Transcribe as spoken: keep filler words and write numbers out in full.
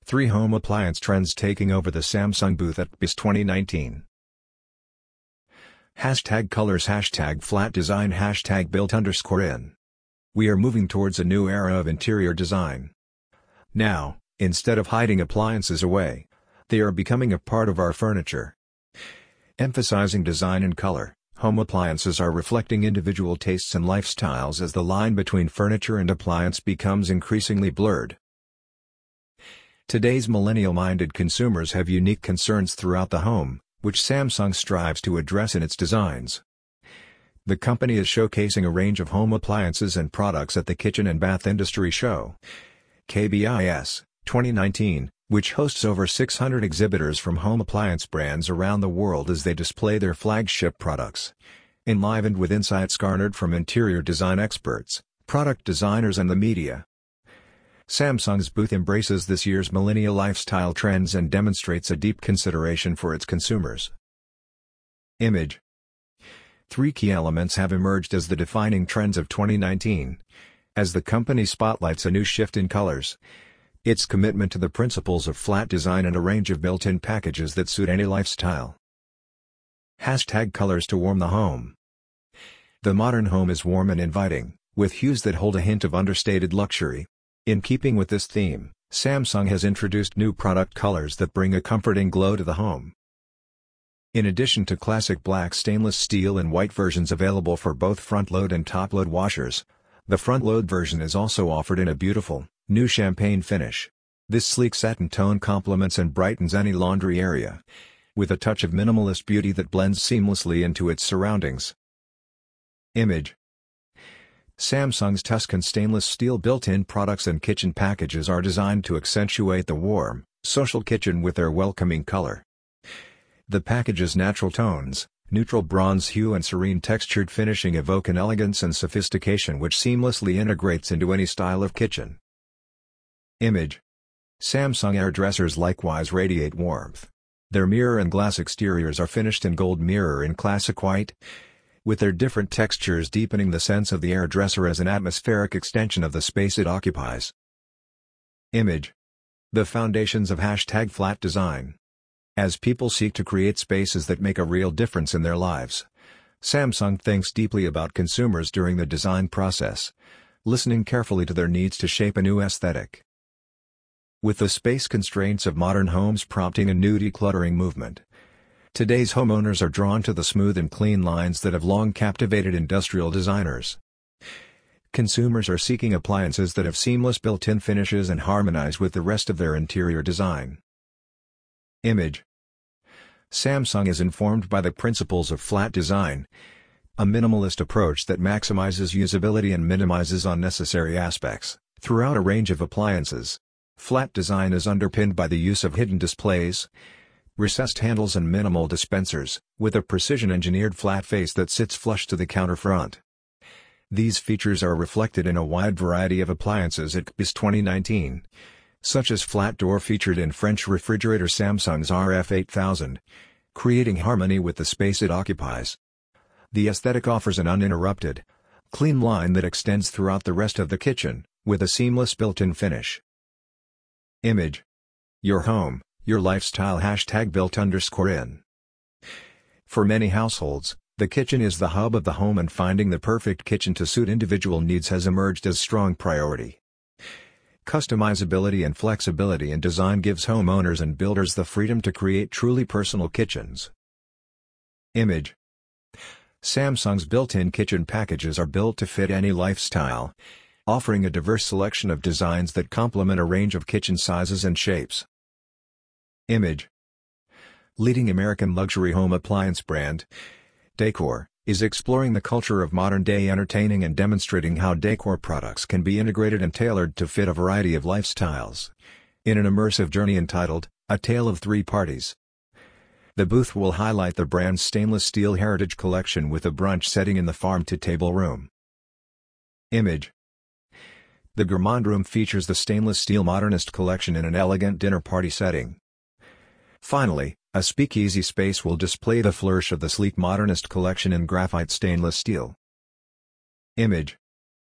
Three home appliance trends taking over the Samsung booth at B I S twenty nineteen. Hashtag colors, hashtag flat design, hashtag built underscore in. We are moving towards a new era of interior design. Now, instead of hiding appliances away, they are becoming a part of our furniture. Emphasizing design and color, home appliances are reflecting individual tastes and lifestyles as the line between furniture and appliance becomes increasingly blurred. Today's millennial-minded consumers have unique concerns throughout the home, which Samsung strives to address in its designs. The company is showcasing a range of home appliances and products at the Kitchen and Bath Industry Show, K B I S, twenty nineteen, which hosts over six hundred exhibitors from home appliance brands around the world as they display their flagship products. Enlivened with insights garnered from interior design experts, product designers and the media. Samsung's booth embraces this year's millennial lifestyle trends and demonstrates a deep consideration for its consumers. Image. Three key elements have emerged as the defining trends of twenty nineteen. As the company spotlights a new shift in colors, its commitment to the principles of flat design and a range of built-in packages that suit any lifestyle. Hashtag colors to warm the home. The modern home is warm and inviting, with hues that hold a hint of understated luxury. In keeping with this theme, Samsung has introduced new product colors that bring a comforting glow to the home. In addition to classic black stainless steel and white versions available for both front-load and top-load washers, the front-load version is also offered in a beautiful, new champagne finish. This sleek satin tone complements and brightens any laundry area, with a touch of minimalist beauty that blends seamlessly into its surroundings. Image. Samsung's Tuscan stainless steel built-in products and kitchen packages are designed to accentuate the warm, social kitchen with their welcoming color. The package's natural tones, neutral bronze hue and serene textured finishing evoke an elegance and sophistication which seamlessly integrates into any style of kitchen. Image. Samsung hairdressers likewise radiate warmth. Their mirror and glass exteriors are finished in gold mirror in classic white, with their different textures deepening the sense of the hairdresser as an atmospheric extension of the space it occupies. Image. The foundations of hashtag flat design. As people seek to create spaces that make a real difference in their lives, Samsung thinks deeply about consumers during the design process, listening carefully to their needs to shape a new aesthetic. With the space constraints of modern homes prompting a new decluttering movement, today's homeowners are drawn to the smooth and clean lines that have long captivated industrial designers. Consumers are seeking appliances that have seamless built-in finishes and harmonize with the rest of their interior design. Image. Samsung is informed by the principles of flat design, a minimalist approach that maximizes usability and minimizes unnecessary aspects. Throughout a range of appliances, flat design is underpinned by the use of hidden displays, recessed handles and minimal dispensers, with a precision-engineered flat face that sits flush to the counter front. These features are reflected in a wide variety of appliances at B I S twenty nineteen, such as flat door featured in French refrigerator Samsung's R F eight thousand, creating harmony with the space it occupies. The aesthetic offers an uninterrupted, clean line that extends throughout the rest of the kitchen, with a seamless built-in finish. Image. Your home, your lifestyle, hashtag built underscore in. For many households, the kitchen is the hub of the home, and finding the perfect kitchen to suit individual needs has emerged as strong priority. Customizability and flexibility in design gives homeowners and builders the freedom to create truly personal kitchens. Image. Samsung's built-in kitchen packages are built to fit any lifestyle, offering a diverse selection of designs that complement a range of kitchen sizes and shapes. Image. Leading American luxury home appliance brand, Decor, is exploring the culture of modern-day entertaining and demonstrating how decor products can be integrated and tailored to fit a variety of lifestyles, in an immersive journey entitled, A Tale of Three Parties. The booth will highlight the brand's stainless steel heritage collection with a brunch setting in the farm-to-table room. Image. The Gourmand Room features the stainless steel modernist collection in an elegant dinner party setting. Finally, a speakeasy space will display the flourish of the sleek modernist collection in graphite stainless steel. Image.